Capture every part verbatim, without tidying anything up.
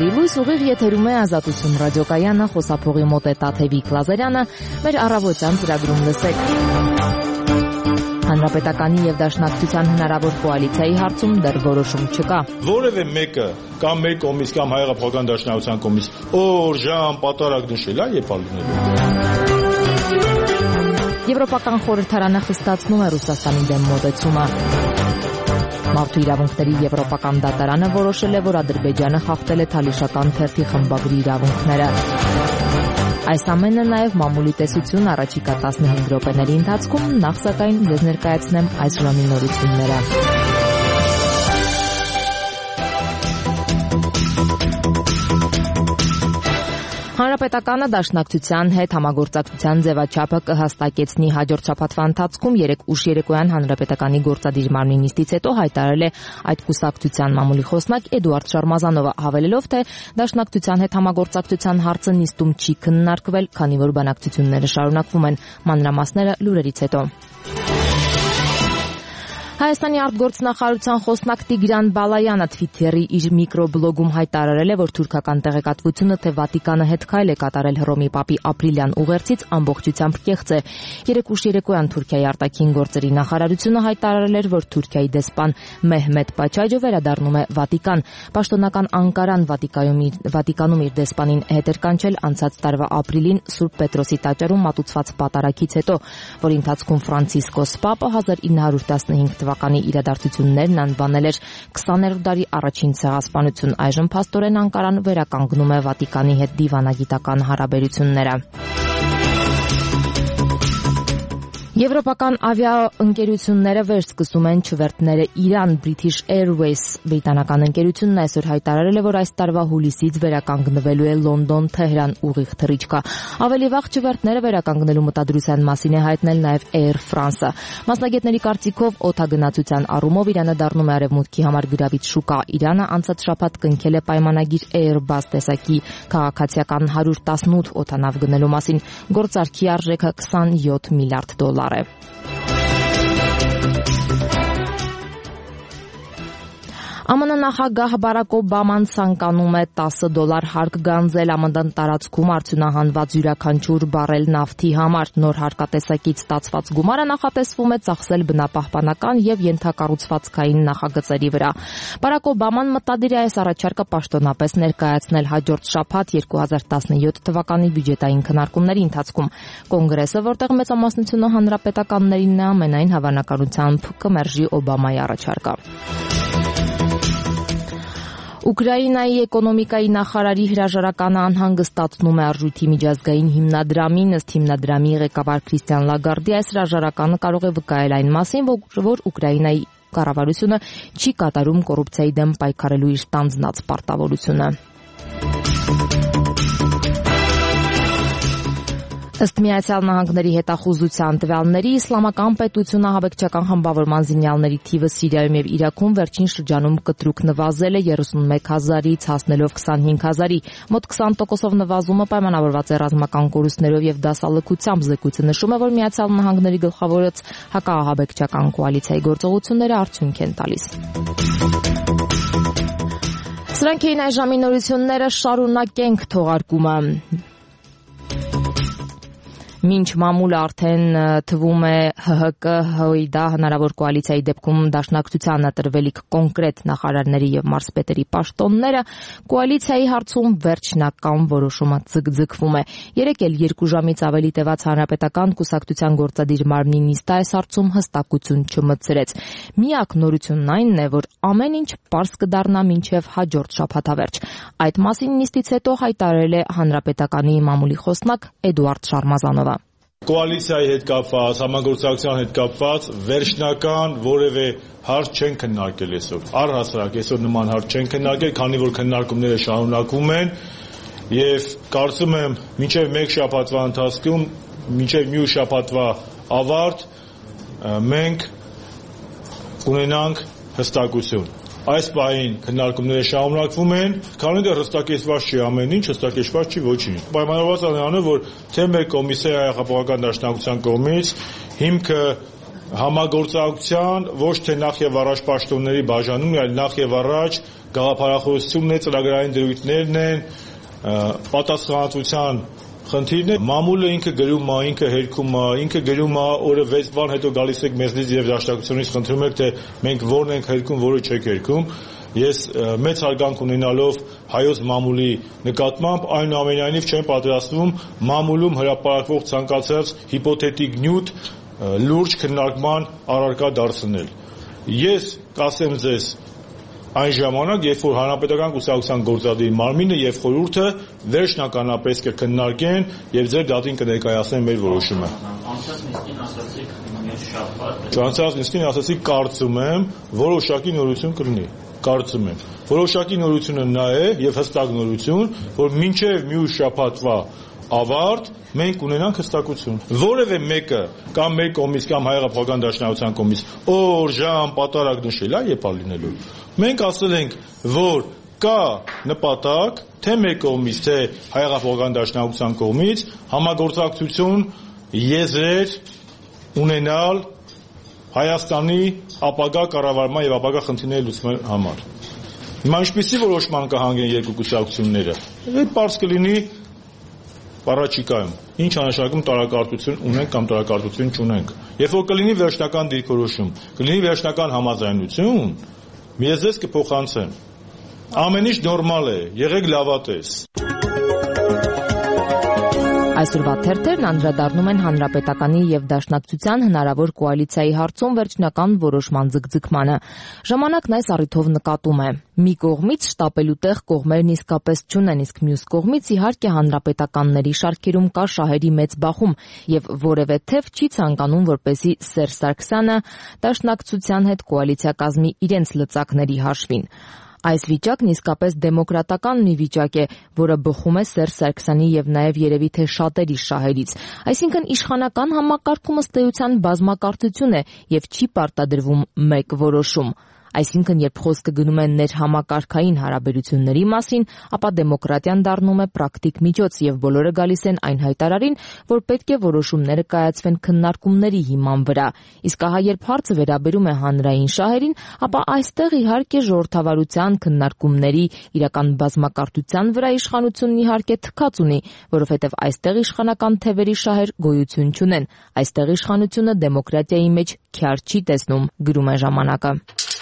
Բարի լույս, ուղիղ եթերում է Ազատություն ռադիոկայանը, խոսափողի մոտ է Տաթևիկ Լազարյանը, մեր առավոտյան ծրագրում լսեք։ Հանրապետականի եւ Դաշնակցության հնարավոր կոալիցիայի հարցում դեռ որոշում չկա։ Որևէ մեկը կամ մեր կողմից կամ Հայ-Հեղափոխական Դաշնակցության կողմից օր, ժամ, պատարագ նշել է եւ ալուներով։ Եվրոպական խորհրդարանը խստացնում է Ռուսաստանի դեմ մոտեցումը։ Մարդու իրավունքների եվրոպական դատարանը որոշել է, որ Ադրբեջանը խախտել է թալիշական թերթի խմբագրի իրավունքները։ Այս ամենը նաև մամուլի տեսություն առաջիկա տասնհինգ րոպեների ընթացքում, նախ սակայն ձեզ ներկայացնեմ այս ժամի նորությունները։ Հանրապետականը Դաշնակցության հետ համագործակցության ձևաչափը կհաստակեցնի հաջորդ շաբաթվա ընթացքում երեկ ուշ երեկոյան Հանրապետականի գործադիր մարմնի նիստից հետո հայտարարել է այդ կուսակցության մամուլի խոսնակ Էդուարդ Շարմազանովը, հավելելով, թե Դաշնակցության հետ համագործակցության հարցը նիստում չի քննարկվել, քանի որ բանակցությունները շարունակվում են։ Մանրամասները լուրերից հետո։ Հայաստանի արտգործնախարարության խոսնակ Տիգրան Բալայանը Թվիթերի իր միկրոբլոգում հայտարարել է, որ թուրքական տեղեկատվությունը, թե Վատիկանը հետ քայլ է կատարել Հռոմի Պապի ապրիլյան ուղերձից, ամբողջությամբ կեղծ է։ Երեկ ուշ երեկոյան Թուրքիայի արտաքին գործերի նախարարությունը հայտարարել էր, որ Թուրքիայի դեսպան Մեհմեդ Պաչաջը վերադառնում է Վատիկան։ Պաշտոնական Անկարան Վատիկանում իր դեսպանին հետ էր կանչել անցած տարվա ապրիլին Սուրբ Պետրոսի տաճարում մատուցված պատարագից հետո, որի ընթացքում Ֆրանցիսկոս Պապը հազար ինը հարյուր տասնհինգ թվականի իրադարձություններն անվանել էր քսաներորդ դարի առաջին ցեղասպանություն։ Այժմ փաստորեն Անկարան վերականգնում է Վատիկանի հետ դիվանագիտական հարաբերությունները։ Եվրոպական ավիաընկերությունները վերսկսում են չվերթները Իրան։ British Airways բրիտանական ընկերությունն այսօր հայտարարել է, որ այս տարվա հուլիսից վերականգնվելու է Լոնդոն-Թեհրան ուղիղ թռիչքը։ Ավելի վաղ չվերթները վերականգնելու մտադրության մասին է հայտնել նաև Air France-ը։ Մասնագետների կարծիքով օդագնացության առումով Իրանը դառնում է արևմուտքի համար գրավիչ շուկա։ Իրանը անցած շաբաթ կնքել է պայմանագիր Airbus տեսակի քաղաքացիական հարյուր տասնութ օդանավ գնելու մասին։ Գործարքի արժեքը քսանյոթ միլիարդ դոլար է։ ԱՄՆ նախագահ Բարակ Օբաման ցանկանում է տասը դոլար հարկ գանձել ԱՄՆ տարածքում արդյունահանված յուրաքանչյուր բարել նավթի համար։ Նոր հարկատեսակից ստացված գումարը նախատեսվում է ծախսել բնապահպանական եւ ենթակառուցվածքային նախագծերի վրա։ Բարակ Օբաման մտադիր է այս առաջարկը պաշտոնապես ներկայացնել հաջորդ շաբաթ երկու հազար տասնյոթ թվականի բյուջետային քննարկումների ընթացքում։ Կոնգրեսը, որտեղ մեծամասնությունը հանրապետականներինն է, ամենայն հավանականությամբ կմերժի Օբամայի առաջարկը։ Ուկրաինայի էկոնոմիկայի նախարարի հրաժարականը անհանգստացնում է արժույթի միջազգային հիմնադրամին։ Ըստ հիմնադրամի ղեկավար Քրիստիան Լագարդի, այս հրաժարականը կարող է վկայել այն մասին, որ Ուկրաինայի կառավարությունը չի կատարում կոռուպցիայի դեմ պայքարելու իր ստանձնած պարտավորությունը։ Ըստ Միացյալ Նահանգների հետախուզության տվյալների, Իսլամական պետությունը ահաբեկչական խմբավորման զինյալների թիվը Սիրիայում եւ Իրաքում վերջին շրջանում կտրուկ նվազել է երեսունմեկ հազարից հասնելով քսանհինգ հազարի։ Մոտ քսան տոկոսով նվազումը պայմանավորված է ռազմական կորուստներով եւ դասալքությամբ։ Զեկույցը նշում է, որ Միացյալ Նահանգների գլխավորած հակաահաբեկչական կոալիցիայի գործողությունները արդյունք են տալիս։ Սրանք էին այս ժամի նորությունները, շարունակենք թողարկումը։ Մինչ մամուլը արդեն թվում է ՀՀԿ-ՀՅԴ հնարավոր կոալիցիայի դեպքում Դաշնակցությանը տրվելիք կոնկրետ նախարարների եւ մարզպետերի պաշտոնները, կոալիցիայի հարցում վերջնական որոշումը ձգձգվում է։ Երեկ էլ երկու ժամից ավելի տևած հանրապետական կուսակցության գործադիր մարմնի նիստը այս հարցում հստակություն չմտցրեց։ Միակ նորությունն այնն է, որ ամեն ինչ պարզ կդառնա մինչև հաջորդ շաբաթավերջ։ Այդ մասին նիստից հետո հայտարարել է հանրապետականի մամուլի խոսնակ Էդուարդ Շարմազանովը։ Կոալիցիայի հետ կապված, համագործակցության հետ կապված վերջնական որևէ հարց չեն քննարկել այսօր։ Առհասարակ այսօր նման հարց չեն քննարկել, քանի որ քննարկումները շարունակվում են եւ կարծում եմ մինչև մեկ շաբաթվա ընթացքում, մինչև մյուս շաբաթվա ավարտ մենք ունենանք հստակություն։ Այս պահին քննարկումները շարունակվում են, քանի դեռ հստակեցված չի ամեն ինչ, հստակեցված չի ոչինչ։ Պայմանավորված է նրանով, որ թե մեր կոմիսիայի Հայ-Հեղափոխական Դաշնակցության կողմից հիմքը համագործակցության ոչ թե նախ եւ առաջ պաշտոնների բաժանումն, այլ նախ եւ առաջ գաղափարախոսությունն է, ծրագրային դրույթներն են, պատասխանատվության խնդիրն է։ Մամուլը ինքը գրում է, ինքը հերքում է, ինքը գրում է, օրը վեց բան հետո գալիս եք մեզնից եւ դաշնակցությունից խնդրում եք, թե մենք որն ենք հերքում, որը չեք հերքում։ Ես մեծ հարգանք ունենալով հայոց մամուլի նկատմամբ այնուամենայնիվ չեմ պատրաստվում մամուլում հրապարակվող ցանկացած հիպոթետիկ նյութ լուրջ քննարկման առարկա դարձնել։ Ես կասեմ ձեզ այն ժամանակ, երբ որ Հանրապետական կուսակցության գործադիր մարմինը եւ խորհուրդը վերջնականապես կքննարկեն եւ ձեր դատին կներկայացնեն մեր որոշումը։ Անցած նիստին ասացիք մեր շաբաթ։ Անցած նիստին ասացի կարծում եմ որոշակի նորություն կլինի։ Կարծում եմ որոշակի նորությունը նա է եւ հստակ նորություն, որ մինչեւ մյուս շաբաթվա ավարտ մենք ունենանք հստակություն։ Որևէ մեկը կամ մեր կողմից կամ Հայ-Հեղափոխական դաշնակցության կողմից օր, ժամ, պատարագ նշել է երբ ալինելու։ Մենք ասել ենք, որ կա նպատակ թե մեր կողմից, թե Հայ-Հեղափոխական դաշնակցության կողմից համագործակցություն եզրեր ունենալ Հայաստանի ապագա կառավարման եւ ապագա խնդիրների լուծման համար։ Հիմա ինչպեսի որոշման կհանգեն երկու կուսակցությունները։ Այդ պարզ կլինի առաջիկայում։ Ինչ անշանակում տարակարծություն ունենք կամ տարակարծություն չունենք։ Երբ որ կլինի վերջնական դիրքորոշում, կլինի վերջնական համաձայնություն, ես ձեզ կփոխանցեմ։ Ամեն ինչ նորմալ է, եղեք լավատես։ Այսօրվա թերթերն անդրադառնում են Հանրապետականի եւ Դաշնակցության հնարավոր կոալիցիայի հարցում վերջնական որոշման ձգձգմանը։ Ժամանակն այս առիթով նկատում է. մի կողմից շտապելու տեղ կողմերն իսկապես չունեն, իսկ մյուս կողմից իհարկե հանրապետականների շարքերում կա շահերի մեծ բախում եւ որևէ թեւ չի ցանկանում, որպեսզի Սերժ Սարգսյանը Դաշնակցության հետ կոալիցիա կազմի իրենց լծակների հաշվին։ Այս վիճակն իսկապես դեմոկրատական մի վիճակ է, որը բխում է Սերժ Սարգսյանի եւ նաեւ երևի թե շատերի շահերից։ Այսինքն իշխանական համակարգում ըստ էության բազմակարծություն է եւ չի պարտադրվում մեկ որոշում։ Այսինքն, երբ խոսքը գնում է ներհամակարգային հարաբերությունների մասին, ապա դեմոկրատիան դառնում է պրակտիկ միջոց եւ բոլորը գալիս են այն հայտարարին, որ պետք է որոշումները կայացվեն քննարկումների հիման վրա։ Իսկ ահա երբ հարցը վերաբերում է հանրային շահերին, ապա այստեղ իհարկե ժողովրդավարության քննարկումների իրական բազմակարծության վրա իշխանությունն իհարկե թքած ունի, որովհետեւ այստեղ իշխանական թևերի շահեր գոյություն չունեն։ Այստեղ իշխանությունը դեմոկրատիայի մեջ քյար չի տեսնում, գրում է ժամանակը։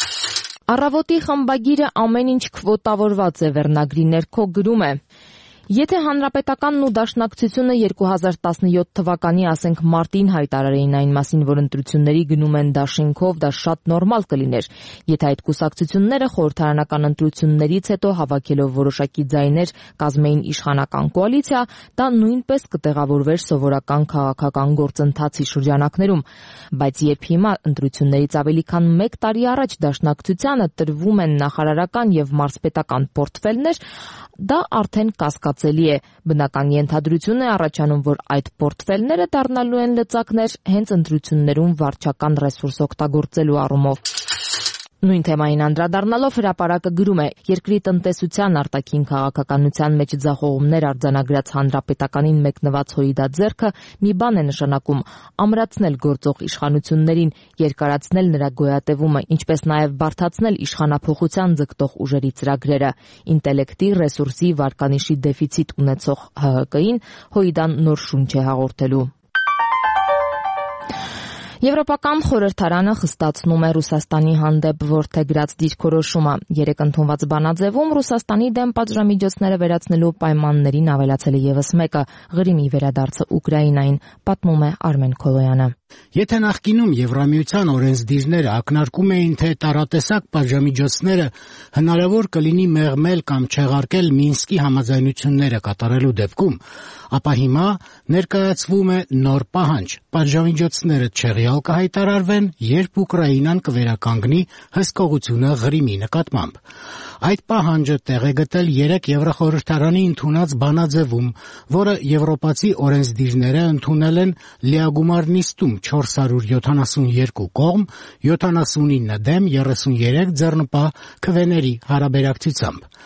Առավոտի խմբագիրը ամեն ինչ քվոտավորված է վերնագրի ներքո գրում է. Եթե Հանրապետականն ու Դաշնակցությունը երկու հազար տասնյոթ թվականի, ասենք մարտին հայտարարեին այն մասին, որ ընտրությունների գնում են դաշինքով, դա շատ նորմալ կլիներ։ Եթե այդ կուսակցությունները խորհրդարանական ընտրություններից հետո հավաքելով որոշակի ձայներ կազմեին իշխանական կոալիցիա, դա նույնպես կտեղավորվեր սովորական քաղաքական գործընթացի շրջանակներում։ Բայց երբ հիմա ընտրություններից ավելի քան մեկ տարի առաջ Դաշնակցությանը տրվում են նախարարական եւ մարզպետական պորտֆելներ, դա արդեն կասկածելի է։ Բնական ենթադրություն է առաջանում, որ այդ պորտֆելները դառնալու են լծակներ հենց ընտրություններում վարչական ռեսուրս օգտագործելու առումով։ Նույն թեմային անդրադառնալով հրապարակը գրում է. երկրի տնտեսության արտաքին քաղաքականության մեջ ձախողումներ արձանագրած Հանրապետականին մեկնված հույդաձեռքը մի բան է նշանակում՝ ամրացնել գործող իշխանություններին, երկարացնել նրա գոյատևումը, ինչպես նաև բարդացնել իշխանափոխության ձգտող ուժերի ծրագրերը։ Ինտելեկտի, ռեսուրսի, վարկանիշի դեֆիցիտ ունեցող Հ Հ Կին հույդան նոր շունչ է հաղորդելու։ Եվրոպական խորհրդարանը խստացնում է Ռուսաստանի հանդեպ որդեգրած դիրքորոշումը։ Երեկ ընդունված բանաձևում Ռուսաստանի դեմ պատժամիջոցները վերացնելու պայմաններին ավելացել է ևս մեկը՝ Ղրիմի վերադարձը Ուկրաինային, պատմում է Արմեն Քոլոյանը։ Եթե նախկինում Եվրամիության օրենսդիրները ակնարկում էին, թե տարատեսակ պատժամիջոցները հնարավոր կլինի մեղմել կամ չեղարկել Մինսկի համաձայնությունները կատարելու դեպքում, ապա հիմա ներկայացվում է նոր պահանջ՝ պատժամիջոցները չեղյալ կհայտարարվեն, երբ Ուկրաինան կվերականգնի հսկողությունը Ղրիմի նկատմամբ։ Այդ պահանջը տեղ է գտել երեկ Եվրախորհրդարանի ընդունած բանաձևում, որը եվրոպացի օրենսդիրները ընդունել են լիագումար նիստում չորս հարյուր յոթանասունյոթ կողմ, յոթանասունինը դեմ, երեսունյերեք ձեռնպահ քվեների հարաբերակցությամբ։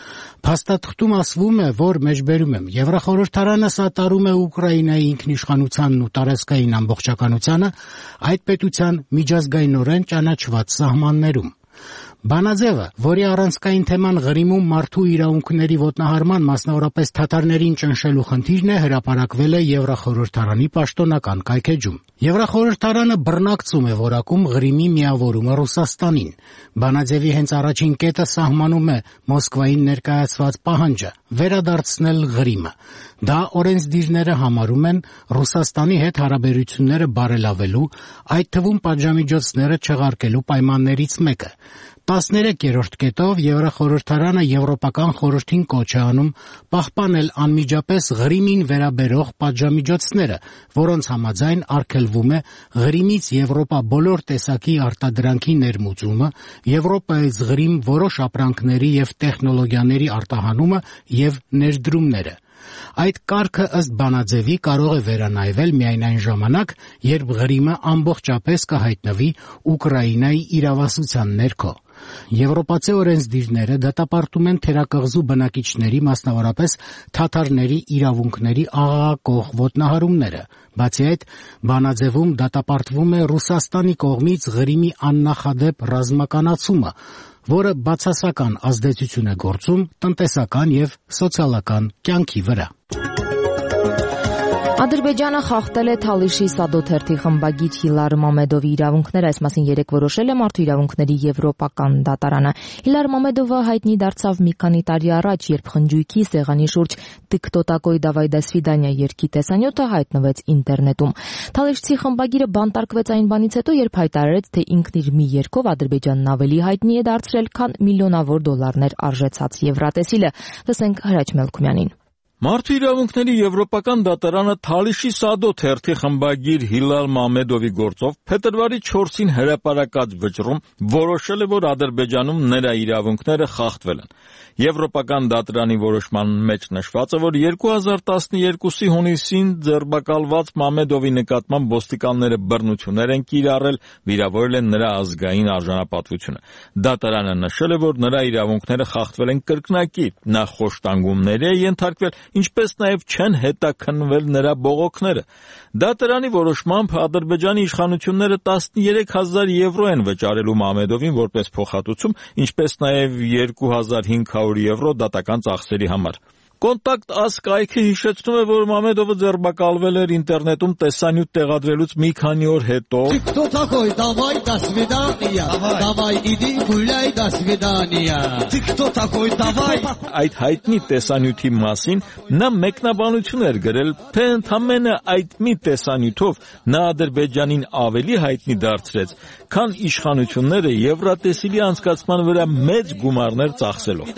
Փաստաթղթում ասվում է, որ մեջբերում եմ Եվրախորհրդարանը սատարում է Ուկրաինայի ինքնիշխանությանն ու տարածքային ամբողջականությանը այդ պետության միջազգայինորեն ճանաչված սահմաններում։ Բանաձևը, որի առանցքային թեման Ղրիմում մարդու իրավունքների ոտնահարման, մասնավորապես թաթարներին ճնշելու խնդիրն է, հրապարակվել է Եվրախորհրդարանի պաշտոնական կայքէջում։ Եվրախորհրդարանը բռնակցում է որակում Ղրիմի միավորումը Ռուսաստանին։ Բանաձևի հենց առաջին կետը սահմանում է Մոսկվային ներկայացված պահանջը՝ վերադարձնել Ղրիմը։ Դա օրենսդիրները համարում են Ռուսաստանի հետ հարաբերությունները բարելավելու, այդ թվում պատժամիջոցները չեղարկելու պայմաններից մեկը։ տասներեքերորդ կետով Եվրախորհրդարանը Եվրոպական խորհրդին կոչ է անում պահպանել անմիջապես Ղրիմին վերաբերող պատժամիջոցները, որոնց համաձայն արգելվում է Ղրիմից Եվրոպա բոլոր տեսակի արտադրանքի ներմուծումը, Եվրոպայից Ղրիմ որոշ ապրանքների և տեխնոլոգիաների արտահանումը և ներդրումները։ Այդ կարգը ըստ բանաձևի կարող է վերանայվել միայն այն ժամանակ, երբ Ղրիմը ամբողջապես կհայտնվի Ուկրաինայի իրավասության ներքո։ Եվրոպացի օրենսդիրները դատապարտում են թերակղզու բնակիչների, մասնավորապես թաթարների իրավունքների աղաղակող ոտնահարումները։ Բացի այդ, բանաձևում դատապարտվում է Ռուսաստանի կողմից Ղրիմի աննախադեպ ռազմականացումը, որը բացասական ազդեցություն է գործում տնտեսական և սոցիալական կյանքի վրա։ Ադրբեջանը խախտել է Թալիշի Սադո թերթի խմբագիր Հիլար Մամեդովի իրավունքները, այս մասին երեկ որոշել է Մարդու իրավունքների եվրոպական դատարանը։ Հիլար Մամեդովը հայտնի դարձավ մի քանի տարի առաջ, երբ խնջույքի սեղանի շուրջ «Տիկ-տո такой давай до свидания» երգի տեսանյութը հայտնվեց ինտերնետում։ Թալիշցի խմբագիրը բանտարկվեց այն բանից հետո, երբ հայտարարեց, թե ինքն իր մի երգով Ադրբեջանն ավելի հայտնի է դարձրել, քան միլիոնավոր դոլարներ արժեցած Եվրատեսիլը։ Լսենք Հրաչ Մելքումյանին։ Մարդու իրավունքների եվրոպական դատարանը Թալիշի Սադո թերթի խմբագիր Հիլալ Մամեդովի գործով փետրվարի չորսին հրապարակած վճռում որոշել է, որ Ադրբեջանում նրա իրավունքները խախտվել են։ Եվրոպական դատարանի որոշման մեջ նշված է, որ երկու հազար տասներկուսի հունիսին ձերբակալված Մամեդովի նկատմամբ ոստիկանները բռնություններ են կիրառել, վիրավորել են նրա ազգային արժանապատվությունը։ Դատարանը նշել է, որ նրա իրավունքները խախտվել են կրկնակի, նա խոշտանգումների է ենթարկվել, ինչպես նաև չեն հետաքննվել նրա բողոքները։ Դատարանի որոշմամբ Ադրբեջանի իշխանությունները տասներեք հազար եվրո են վճարելու Մամեդովին որպես փոխհատուցում, ինչպես նաև երկու հազար հինգ հարյուր եվրո դատական ծախսերի համար։ Կոնտակտ Աս կայքը հիշեցնում է, որ Մամեդովը ձերբակալվել էր ինտերնետում տեսանյութ տեղադրելուց մի քանի օր հետո։ Кто такой? Давай, до свидания. Давай, иди гуляй, до свидания. Ты кто такой? Давай. Այդ հայտնի տեսանյութի մասին նա մեկնաբանություն էր գրել, թե ընդամենը այդ մի տեսանյութով նա Ադրբեջանին ավելի հայտնի դարձրեց, քան իշխանությունները Եվրատեսիլի անցկացման վրա մեծ գումարներ ծախսելով։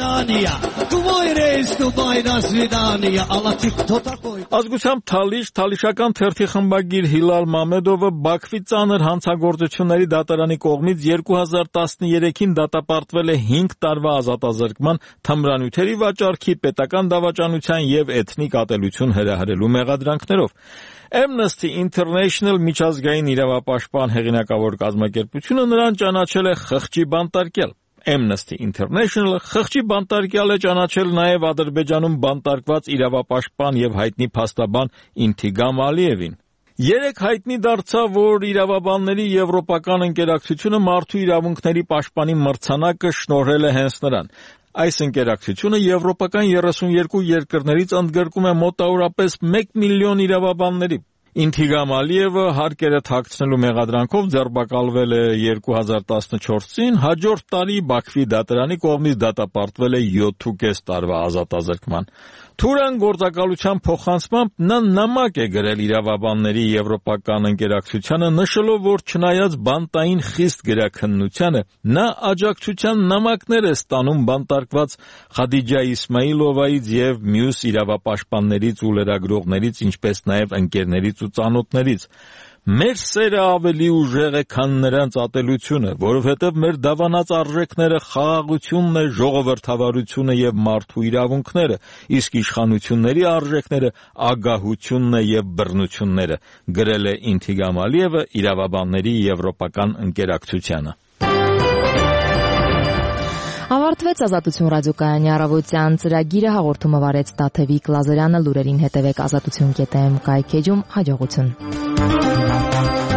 Ազգությամբ Թալիշ, թալիշական թերթի խմբագիր Հիլալ Մամեդովը Բաքվի ծանր հանցագործությունների դատարանի կողմից երկու հազար տասներեքին դատապարտվել է հինգ տարվա ազատազրկման, թմրանյութերի վաճառքի, պետական դավաճանության և էթնիկ ատելություն հրահրելու մեղադրանքներով։ Amnesty International միջազգային իրավապաշտպան հեղինակավոր կազմակերպությունը նրան ճանաչել է խղճի բանտարկյալ։ Amnesty International խղճի բանտարկյալ է ճանաչել նաև Ադրբեջանում բանտարկված իրավապաշտպան և հայտնի փաստաբան Ինթիգամ Ալիևին։ Երեք հայտնի դարձավ, որ իրավաբանների եվրոպական ընկերակցությունը մարդու իրավունքների պաշտպանի մրցանակը շնորհել է հենց նրան։ Այս ընկերակցությունը եվրոպական երեսունյերկու երկրներից ընդգրկում է մոտավորապես մեկ միլիոն իրավաբանների։ Ինթիգամ Ալիևը հարկերը թաքցնելու մեղադրանքով ձերբակալվել է երկու հազար տասնչորսին, հաջորդ տարի Բաքվի դատարանի կողմից դատապարտվել է յոթ տարվա ազատազրկման։ Թուրան գործակալության փոխանցմամբ նա նամակ է գրել իրավաբանների եվրոպական ընկերակցությանը, նշելով, որ չնայած բանտային խիստ գրաքննությանը, նա աջակցության նամակներ է ստանում բանտարկված Խադիջա Իսմայիլովայից և մյուս իրավապաշտպաններից ու լրագրողներից, ինչպես նաև ընկերներից ու ծանոթներից։ Մեր սերը ավելի ուժեղ է, քան նրանց ատելությունը, որովհետև մեր դավանած արժեքները խաղաղությունն է, ժողովրդավարությունը և մարդու իրավունքները, իսկ իշխանությունների արժեքները ագահությունն է և բռնությունները, գրել է Ինթիգամ Ալիևը իրավաբանների եվրոպական ընկերակցությանը։ Ավարտվեց Ազատություն ռադիոկայանի առավոտյան ծրագիրը, հաղորդումը վարեց Տաթևիկ Լազարյանը, լուրերին հետևեք ազատություն կետ էմ կայքեջում, հաջողություն։